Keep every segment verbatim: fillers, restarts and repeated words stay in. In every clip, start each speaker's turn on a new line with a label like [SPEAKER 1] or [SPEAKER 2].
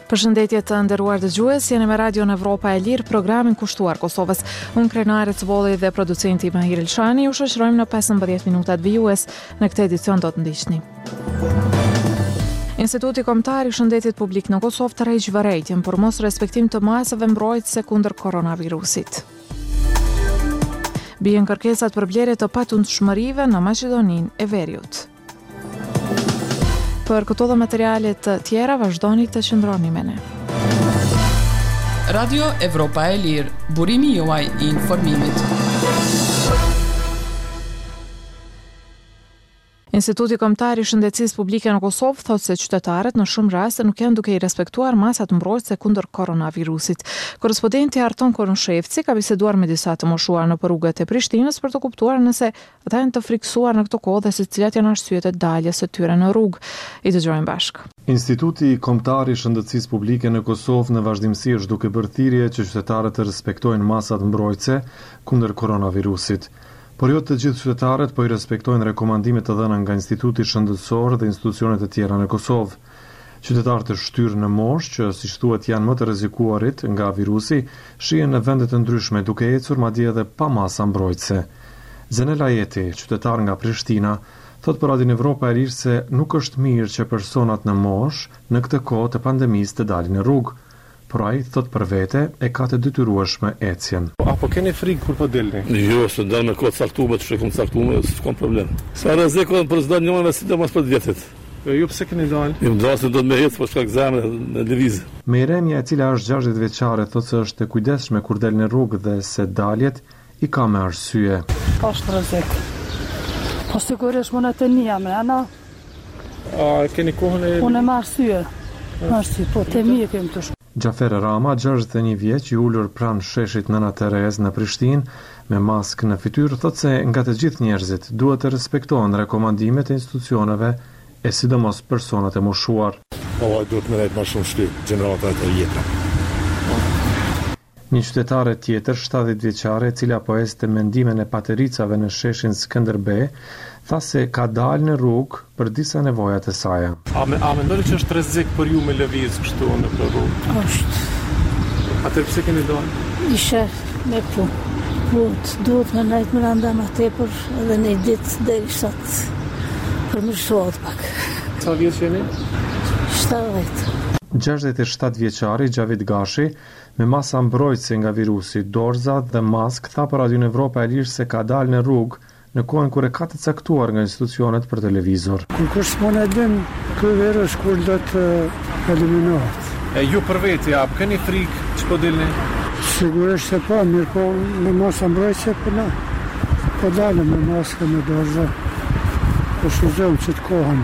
[SPEAKER 1] Përshëndetje të nderuar dëgjues, jeni me Radion Evropa e Lirë, programin kushtuar Kosovës. Unë krenare të Volli dhe producenti Mahir Elshani, ju shoqërojmë në pesëmbëdhjetë minutat vijues. Në këtë edicion do të ndiqni. Instituti Kombëtar i Shëndetit Publik në Kosovë tërheq vërejtjen për mos respektim të masave mbrojtëse kundër koronavirusit. Bien kërkesat për blerje të patundshmërive në Maqedoninë e Veriut. Për këto dhe materialet të tjera, vazhdoni të qëndroni me ne.
[SPEAKER 2] Radio Evropa e Lirë, burimi juaj i informimit.
[SPEAKER 1] Instituti Kombëtar i Shëndetësisë Publike në Kosovë thotë se qytetarët në shumë raste nuk janë duke i respektuar masat mbrojtëse kundër koronavirusit. Korrespondenti Arton Konushevci ka biseduar me disa të moshuar në rrugët e Prishtinës për të kuptuar nëse ata janë të friksuar në këtë kohë dhe se cilat janë arsyet e daljes së tyre në rrugë. I dëgjojmë bashkë.
[SPEAKER 3] Instituti Kombëtar i Shëndetësisë Publike në Kosovë në vazhdimsi është duke bërë thirrje që qytetarët të respektojnë masat mbrojtëse kundër koronavirusit. Por jo të gjithë qytetarët po i respektojnë rekomandimet të dhëna nga Instituti Shëndetësor dhe institucionet e tjera në Kosovë. Qytetarët e shtyrë në moshë, që siç thuhet janë më të rrezikuarit nga virusi, shihen në vende të ndryshme duke ecur madje edhe pa masa mbrojtëse. Zenela Jeti, qytetar nga Prishtina, thot për Radion Evropa e Lirë se nuk është mirë që personat në moshë në këtë kohë të pandemisë të dalin në rrugë. Por ai thot për vete e ka të detyrueshme ecjen.
[SPEAKER 4] Apo keni frikë kur po delni?
[SPEAKER 5] Jo, se dal me kohë caktuar, të shkojmë caktuar, s'ka problem. Sa rreziku për çdo një moment sidomos për vjetit.
[SPEAKER 4] Ju pse keni dalë?
[SPEAKER 5] Ju ndosë do të më ecë për shkak zemrë në lëvizje.
[SPEAKER 3] Meremja, e cila është gjashtëdhjetë vjeçare, thotë se është e kujdesshme kur del në rrugë dhe se daljet i ka me arsye.
[SPEAKER 6] Ka rrezik. Po sigurisht mund të nia me ana.
[SPEAKER 4] A keni kohën e
[SPEAKER 6] Unë më arsye. Arsye, po të mirë kem të
[SPEAKER 3] Gjafer Rama, gjashtëdhjetë e një vjeç, i ulur pranë sheshit Nëna Terez në Prishtinë me maskë në fytyrë, thotë se nga të gjithë njerëzit duhet të respektohen rekomandimet e institucioneve e sidomos personat e moshuar.
[SPEAKER 5] Po duhet më rejtë më shumë shtyp gjeneratat e jetës.
[SPEAKER 3] Një qytetare tjetër, shtatëdhjetë vjeçare, e cila po ecte mendimen e patericave në sheshin Skënderbej, tha se ka dalë në rrugë për disa nevojat e saj.
[SPEAKER 4] A me a mendoni që është rrezik për ju me lëviz kështu në rrugë?
[SPEAKER 6] Është.
[SPEAKER 4] Atë pse keni dalë?
[SPEAKER 6] Isha me punë. Duhet, duhet me najtë më randa ma tepër edhe në ditë dhe isha të përmërshot pak.
[SPEAKER 4] Sa vjeç jeni?
[SPEAKER 6] shtatëdhjetë.
[SPEAKER 3] gjashtëdhjetë e shtatë vjeçari Xhavid Gashi, me masa mbrojtëse nga virusi, dorza dhe mask, tha për Radion Evropa e Lirë se ka dalë në rrugë në kohën kur e ka të caktuar nga institucionet për televizor.
[SPEAKER 7] Kur kush s'mon e din, ky virus kur do të eliminohet.
[SPEAKER 4] E ju për veti, a keni frikë që po dilni?
[SPEAKER 7] Sigurisht se po, mirë po me masa mbrojtëse po na. Po dalëm me maskë me dorza. Po shuzëm që të kohën.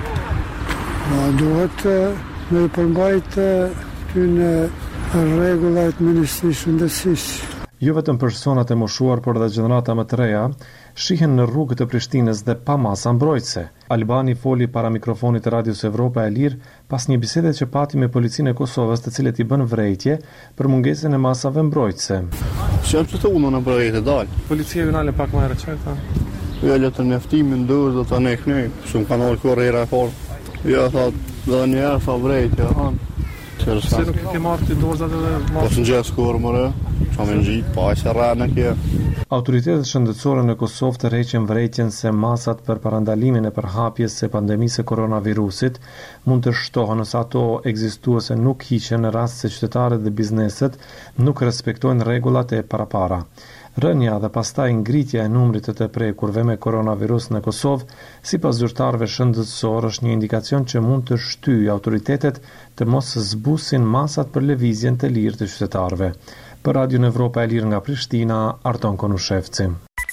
[SPEAKER 7] Ma duhet me i përmbajt ty në rregullat Ministrisë së Shëndetësisë.
[SPEAKER 3] Jo vetëm personat e moshuar, por dhe gjenerata më të reja shihen në rrugët e Prishtinës dhe pa masa mbrojtëse. Albani foli para mikrofonit të Radios Evropa e Lirë pas një bisede që pati me policinë e Kosovës, të cilët i bën vërejtje për mungesën e masave mbrojtëse.
[SPEAKER 5] Çfarë të thonë në vërejtë dal?
[SPEAKER 4] Policia ju nale pak më herë çfarë?
[SPEAKER 5] Jo, le të mjaftimin dorë do ta ne kënej, shumë kanal korrera e fortë. Jo, thot, do një herë fa vërejtje, han.
[SPEAKER 4] Se nuk e ke marrë të dorzat edhe
[SPEAKER 5] Po
[SPEAKER 4] marrë?
[SPEAKER 5] së në gjithë skorë, mëre, që me në gjitë, pa e se rana kje.
[SPEAKER 3] Autoritetet shëndetësore në Kosovë tërheqin vërejtjen se masat për parandalimin e përhapjes së pandemisë e koronavirusit mund të shtohen nëse ato ekzistuese nuk hiqen në rast se qytetarët dhe bizneset nuk respektojnë rregullat e parapara. Rënja dhe pastaj ngritja e numrit të të prekurve me koronavirus në Kosovë, sipas zyrtarëve shëndetësor, është një indikacion që mund të shtyjë autoritetet të mos zbusin masat për lëvizjen të lirë të qytetarëve. Për Radion Evropa e Lirë nga Prishtina, Arton Konushevci.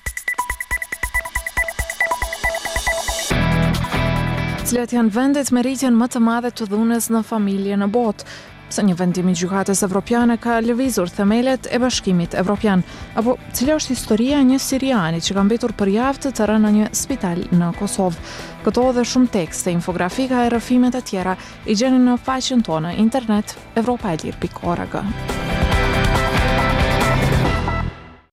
[SPEAKER 1] Cilat janë vendet me rritjen më të madhe të dhunës në familje në botë? Se një vendim i gjykatës evropiane ka lëvizur themelet e Bashkimit Evropian, apo cila është historia e një siriani që ka mbetur për javë të tërë në një spital në Kosovë. Këto dhe shumë tekste, infografika e rrëfimet e tjera i gjeni në faqen tonë internet evropaelir pikë org.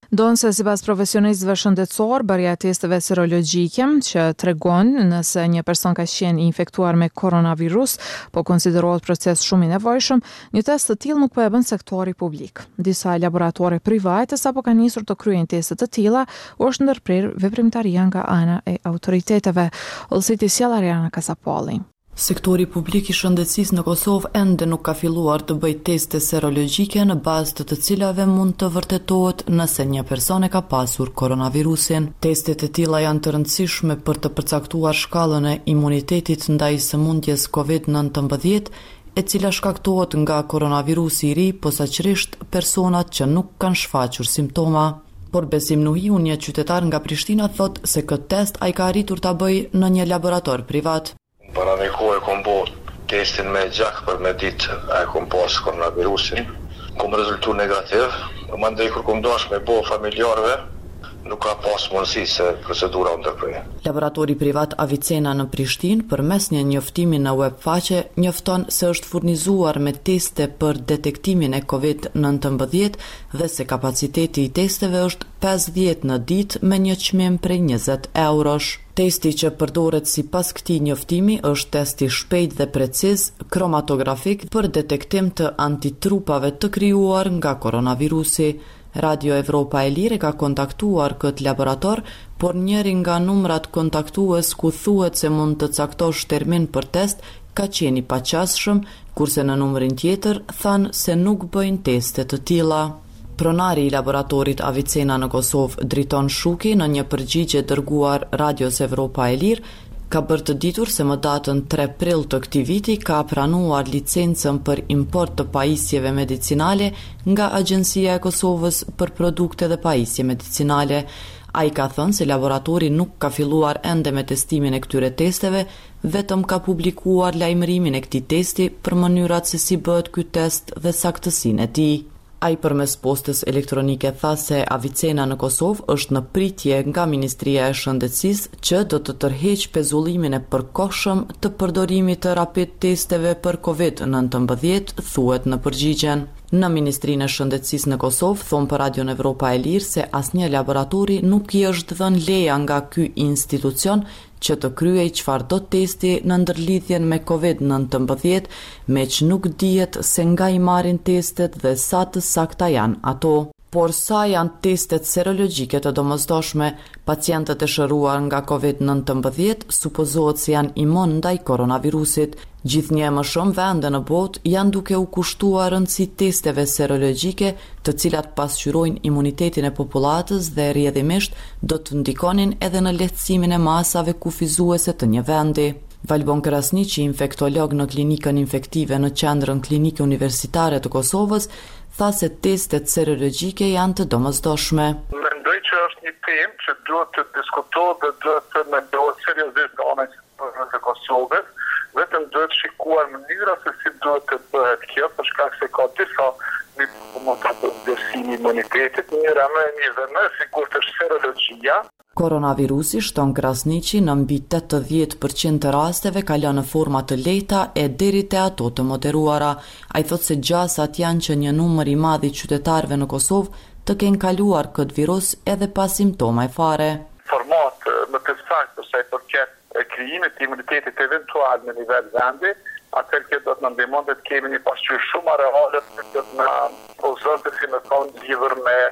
[SPEAKER 1] Donë se sipas profesionistëve shëndetësor, bërja e testeve serologjike që tregon nëse një person ka qenë infektuar me koronavirus, po konsiderohet proces shumë i nevojshëm, një test të tillë nuk po e bën sektori publik. Disa laboratore private sapo kanë nisur të kryejnë teste të tilla, u është ndërprer veprimtaria nga ana e autoriteteve. Olsiti sjell Ariana Kasapolli.
[SPEAKER 8] Sektori publik i shëndetësisë në Kosovë ende nuk ka filluar të bëjë teste serologjike në bazë të të cilave mund të vërtetohet nëse një person e ka pasur koronavirusin. Testet e tilla janë të rëndësishme për të përcaktuar shkallën e imunitetit ndaj sëmundjes kovid nëntëmbëdhjetë, e cila shkaktohet nga koronavirusi i ri, posaçërisht personat që nuk kanë shfaqur simptoma. Por Besim Nuhiu, një qytetar nga Prishtina, thot se këtë test ai ka arritur ta bëjë në një laborator privat.
[SPEAKER 9] Para një kohë e kom bo testin me gjak për me ditë a e kom pas koronavirusin. Kom rezultu negativ, më ndaj kur kom dash me bo familjarve, nuk ka pas mundësi se procedura ndërprej.
[SPEAKER 8] Laboratori privat Avicena në Prishtinë, përmes një njoftimi në web faqe, njofton se është furnizuar me teste për detektimin e kovid nëntëmbëdhjetë dhe se kapaciteti i testeve është pesëdhjetë në ditë me një çmim prej njëzet eurosh. Testi që përdoret sipas këtij njoftimi është testi shpejt dhe preciz kromatografik për detektim të antitrupave të krijuar nga koronavirusi. Radio Evropa e Lirë ka kontaktuar këtë laborator, por njëri nga numrat kontaktues ku thuhet se mund të caktosh termin për test ka qenë i paqasshëm, kurse në numrin tjetër thanë se nuk bëjnë teste të tilla. Pronari i laboratorit Avicena në Kosovë, Driton Shuki, në një përgjigje dërguar Radios Evropa e Lirë, ka bërë të ditur se më datën tre prill të këtij viti ka pranuar licencën për import të pajisjeve medicinale nga Agjencia e Kosovës për produkte dhe pajisje medicinale. Ai ka thënë se laboratori nuk ka filluar ende me testimin e këtyre testeve, vetëm ka publikuar lajmërimin e këtij testi për mënyrat se si bëhet ky test dhe saktësinë e tij. Ai përmes postës elektronike tha se Avicena në Kosovë është në pritje nga Ministria e Shëndetësisë që do të tërheqë pezullimin e përkohshëm të përdorimit të rapid testeve për kovid nëntëmbëdhjetë, thuhet në përgjigjen. Në Ministrinë e Shëndetësisë në Kosovë thon për Radion Evropa e Lirë se asnjë laboratori nuk i është dhënë leja nga ky institucion që të kryej çfarëdo testi në ndërlidhjen me kovid nëntëmbëdhjetë, meq nuk dihet se nga i marrin testet dhe sa të sakta janë ato. Por sa janë testet serologjike të domosdoshme, pacientët e shëruar nga kovid nëntëmbëdhjetë supozohet se janë imun ndaj koronavirusit. Gjithnjë më shumë vende në botë janë duke u kushtuar rëndësi testeve serologjike, të cilat pasqyrojnë imunitetin e popullatës dhe rrjedhimisht do të ndikonin edhe në lehtësimin e masave kufizuese të një vendi. Valbon Krasniqi, infektolog në klinikën infektive në qendrën klinike universitare të Kosovës, tha se testet serologjike janë të domosdoshme.
[SPEAKER 10] Mendoj që është një temë që duhet të diskutohet dhe duhet të mendohet seriozisht nga ana e Kosovës. Vetëm duhet shikuar mënyra se si duhet të bëhet kjo, për shkak se ka disa mënyra të vlerësimit të imunitetit, njëra më e mirë dhe më e sigurt është serologjia.
[SPEAKER 8] Koronavirusi, shton Krasniqi, në mbi tetëdhjetë përqind të rasteve ka lënë në forma të lehta e deri te ato të moderuara. Ai thotë se gjasat janë që një numër i madh i qytetarëve në Kosovë të kenë kaluar këtë virus edhe pa simptoma e fare.
[SPEAKER 10] Format më të saktë sa i përket krijimit të imunitetit eventual në nivel vendi, atëherë që do të na ndihmonte të kemi një pasqyrë shumë reale që do të na ozonte si më thonë lidhur me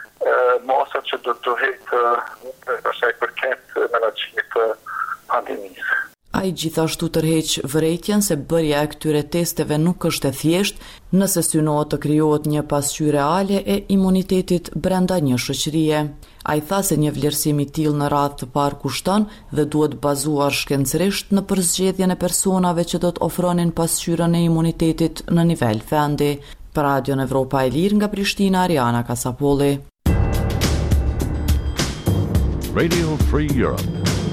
[SPEAKER 10] masat që do të hetë përsa i përket menaxhimit të pandemisë.
[SPEAKER 8] Ai gjithashtu tërheq vërejtjen se bërja e këtyre testeve nuk është e thjeshtë nëse synohet të krijohet një pasqyrë reale e imunitetit brenda një shoqërie. Ai tha se një vlerësim i tillë në radhë të parë kushton dhe duhet bazuar shkencërisht në përzgjedhjen e personave që do të ofronin pasqyrën e imunitetit në nivel vendi. Për Radion Evropa e Lirë nga Prishtina, Ariana Kasapolli.
[SPEAKER 11] Radio Free Europe.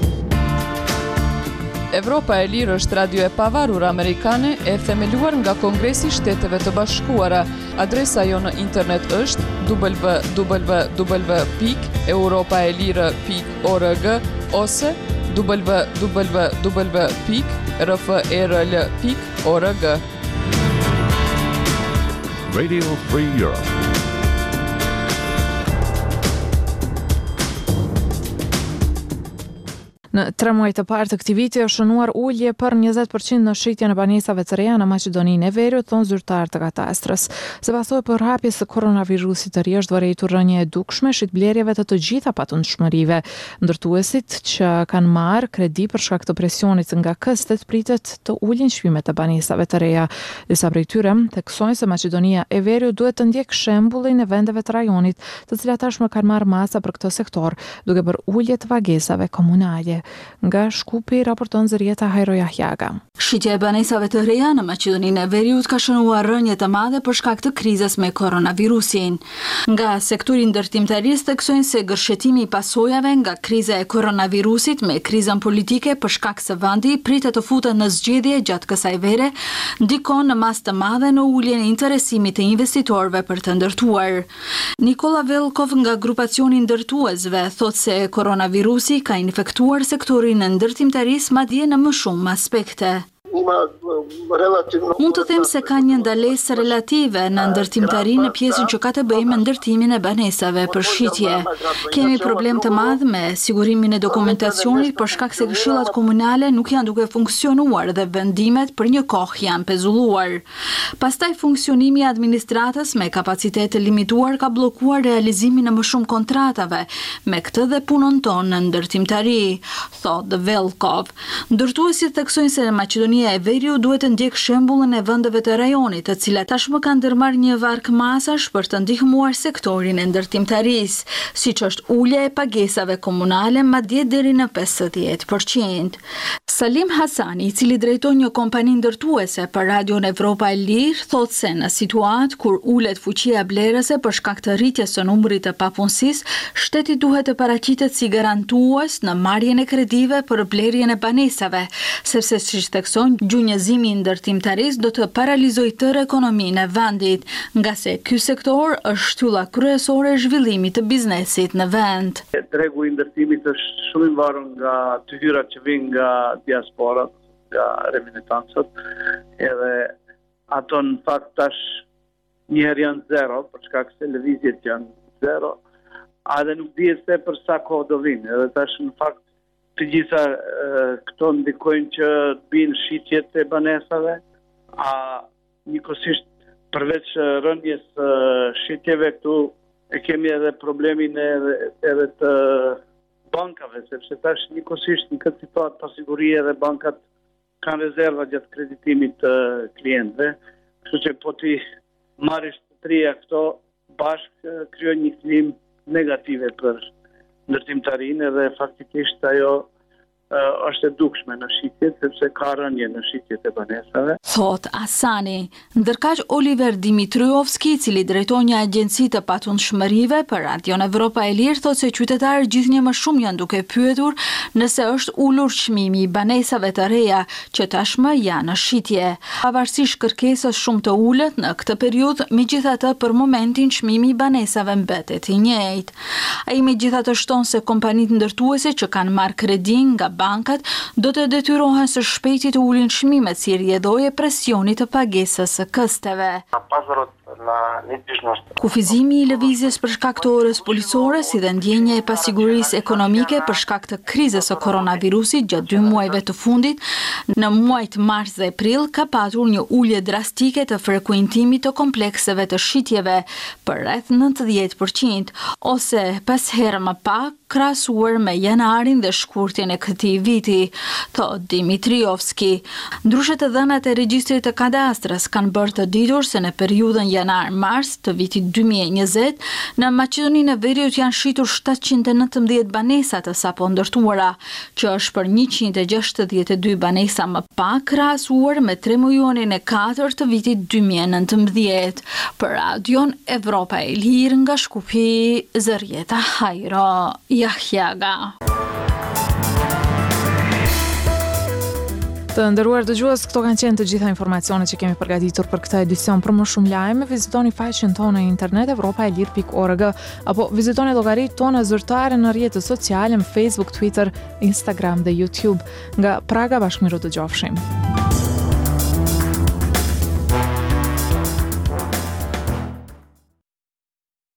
[SPEAKER 2] Evropa e Lirë është radio e pavarur amerikane e themeluar nga Kongresi i Shteteve të Bashkuara. Adresa jo në internet është w w w pikë europaelire pikë org ose w w w pikë r f e r l pikë org.
[SPEAKER 11] Radio Free Europe.
[SPEAKER 1] Në tre muaj të parë të këtij viti është shënuar ulje për njëzet përqind në shitjen e banesave të reja në Maqedoninë e Veriut, thon zyrtar të katastrës. Se pasojë për hapjes së koronavirusit të ri është vërejtur rënje e dukshme shitblerjeve të të gjitha patundshmërive. Ndërtuesit që kanë marrë kredi për shkak të presionit nga këstet pritet të ulin çmimet e banesave të reja. Disa prej tyre theksojnë se Maqedonia e Veriut duhet të ndjek shembullin e vendeve të rajonit, të cilat tashmë kanë marrë masa për këtë sektor, duke bërë ulje të pagesave komunale. Nga Shkupi raporton Zërieta Hajrojahjaga.
[SPEAKER 12] Shitja e banesave të reja në Maqedoninë e Veriut ka shënuar rënje të madhe për shkak të krizës me koronavirusin. Nga sektori ndërtimtarisë theksojnë se gërshetimi i pasojave nga kriza e koronavirusit me krizën politike për shkak se vendi pritet të futet në zgjedhje gjatë kësaj vere, ndikon në masë të madhe në uljen e interesimit të investitorëve për të ndërtuar. Nikola Velkov nga grupacioni ndërtuesve thot se koronavirusi ka infektuar sektorin e ndërtimtarisë madje në më shumë aspekte. Mund të them se ka një ndalesë relative në ndërtimtari në pjesën që ka të bëjë me ndërtimin e banesave për shitje. Kemi problem të madh me sigurimin e dokumentacionit për shkak se këshillat komunale nuk janë duke funksionuar dhe vendimet për një kohë janë pezulluar. Pastaj funksionimi i administratës me kapacitet të limituar ka bllokuar realizimin e më shumë kontratave, me këtë dhe punën tonë në ndërtimtari, thot Velkov. Ndërtuesit theksojnë se Maqedonia e Veriut duhet të ndjek shembullin e vendeve të rajonit, të cilat tashmë kanë ndërmarrë një varg masash për të ndihmuar sektorin e ndërtimtarisë, siç është ulja e pagesave komunale madje deri në pesëdhjetë përqind. Salim Hasani, i cili drejton një kompani ndërtuese për Radion Evropa e Lirë, thot se në situatë kur ulet fuqia blerëse për shkak të rritjes së numrit të papunësisë, shteti duhet të paraqitet si garantues në marrjen e kredive për blerjen e banesave, sepse siç thekson gjunjëzimi i ndërtimtarisë do të paralizojë tërë ekonominë e vendit, nga se ky sektor është shtylla kryesore e zhvillimit të biznesit në vend.
[SPEAKER 13] Tregu i ndërtimit është shumë i varur nga të hyrat që vijnë nga diaspora, nga reminitancët, edhe ato në fakt tash njëherë janë zero, për shkak se lëvizjet janë zero, a dhe nuk dihet se për sa kohë do vinë, edhe tash në fakt të gjitha uh, këto ndikojnë që të binë shitjet e banesave, a njëkohësisht përveç rënjes uh, shitjeve këtu e kemi edhe problemin edhe, edhe të bankave, sepse tash njëkohësisht në këtë situatë pasigurie edhe bankat kanë rezerva gjatë kreditimit të uh, klientëve, kështu që po ti marrish të trija këto bashkë uh, krijojnë një klim negative për ndërtimtarinë edhe faktikisht ajo uh, është e dukshme në shitjet, sepse ka rënje në shitjet e banesave.
[SPEAKER 12] Thot Asani. Ndërkaq Oliver Dimitriovski, i cili drejton një agjenci të patundshmërive për Radion Evropa e Lirë, thot se qytetarët gjithnjë më shumë janë duke pyetur nëse është ulur çmimi i banesave të reja që tashmë janë në shitje. Pavarësisht kërkesës shumë të ulët në këtë periudhë, megjithatë për momentin çmimi i banesave mbetet i njëjtë. Ai megjithatë shton se kompanitë ndërtuese që kanë marrë kredi nga bankat do të detyrohen së shpejti të ulin çmimet si rrjedhojë presionit të pagesës së kësteve. Kufizimi i lëvizjes për shkak të orës policore, si dhe ndjenja e pasigurisë ekonomike për shkak të krizës së koronavirusit gjatë dy muajve të fundit, në muajt mars dhe prill ka patur një ulje drastike të frekuentimit të komplekseve të shitjeve për rreth nëntëdhjetë përqind, ose pesë herë më pak krahasuar me janarin dhe shkurtin e këtij viti, thot Dimitriovski. Ndryshe të dhënat e regjistrit të kadastrës kanë bërë të ditur se në periudhën janar-mars të vitit dy mijë e njëzet, në Maqedoninë e Veriut janë shitur shtatëqind e nëntëmbëdhjetë banesa të sapo ndërtuara, që është për njëqind e gjashtëdhjetë e dy banesa më pak krahasuar me tre milionin e katër të vitit dy mijë e nëntëmbëdhjetë. Për Radion Evropa e Lirë nga Shkupi, Zërieta Hajro Jahjaga.
[SPEAKER 1] Të nderuar dëgjues, këto kanë qenë të gjitha informacionet që kemi përgatitur për këtë edicion. Për më shumë lajme, vizitoni faqen tonë në internet evropa e lirë pikë org apo vizitoni llogaritë tona zyrtare në rrjetet sociale, në Facebook, Twitter, Instagram dhe YouTube. Nga Praga, bashkëmiru të gjofshim.